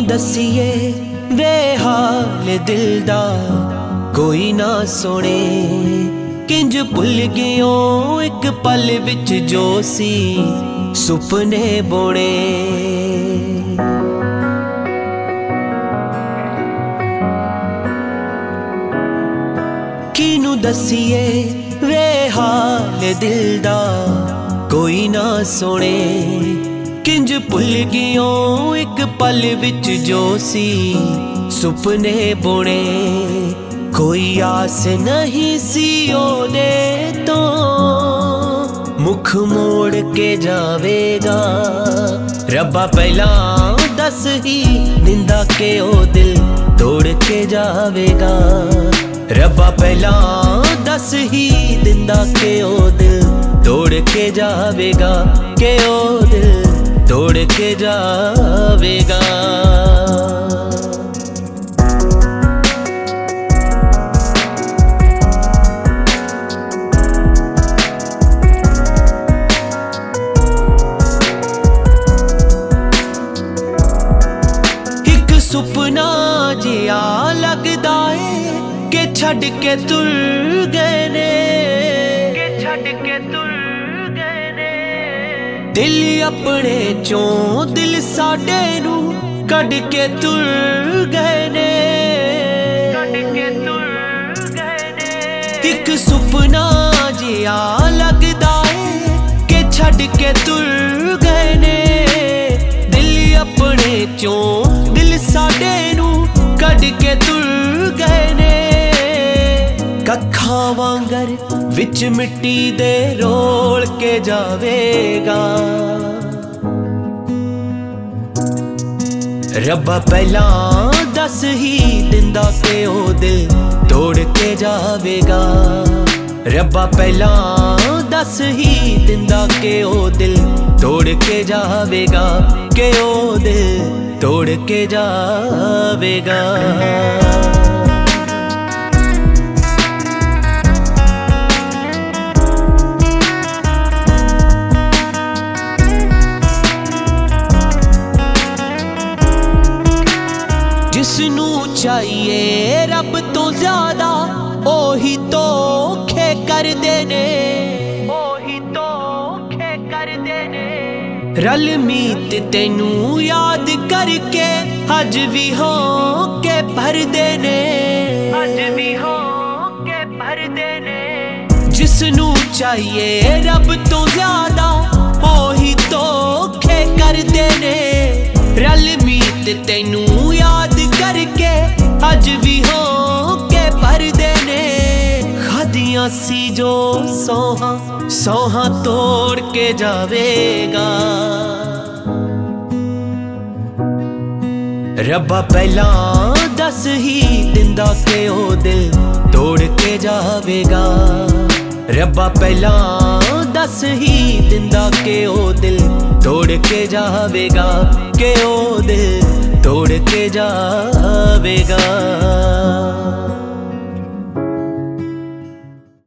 दसीए वे हाल दिल दा कोई ना सुने। किंज भुल गयो एक पल विच जो सी सुपने बुने। किनू दसीए वे हाल दिल दा कोई ना सुने। किंज भुल गयो एक पल विच जो सी सुपने बुने। कोई आस नहीं सी ओदे तो मुख मोड़ के जावेगा। रब्बा पहला दस ही दिंदा के ओ दिल तोड़ के जावेगा। रब्बा पहला दस ही दिंदा के ओ दिल तोड़ के जावेगा। के ओ दिल तोड़ के जावेगा। एक सुपना जिया लगदा है के छड़ के तुर गए ने। दिल अपने चों दिल साडे नू कड़ के तुर गए ने। एक सुपना जिया लगदा है के छड़ के तुर गए ने। दिल अपने चों दिल साडे नू कड़ के तुर गए ने। कखा वांगर विच मिट्टी दे रोल के जावेगा। रब्बा पहला दस ही दिंदा के ओ दिल तोड़ के जावेगा। रब्बा पहला दस ही दिंदा के ओ दिल तोड़ के जावेगा। के ओ दिल तोड़ के जावेगा। जिसनू चाहिए रब तो ज्यादा ओही धोखे कर देने। रल मीत तेनू याद करके अज भी हो के भर देने। जिसनू चाहिए रब तो ज्यादा ओही धोखे कर देने। रल मीत तेनू याद करके अज भी हो के भर देने। खादियां सी जो सोहा सोहा तोड़ के जावेगा। रब्बा पहला दस ही दिंदा के ओ दिल तोड़ के जावेगा। रब्बा पहला दस ही दिंदा के ओ दिल तोड़ के जावेगा। के ओ दिल तोड़ के जावेगा।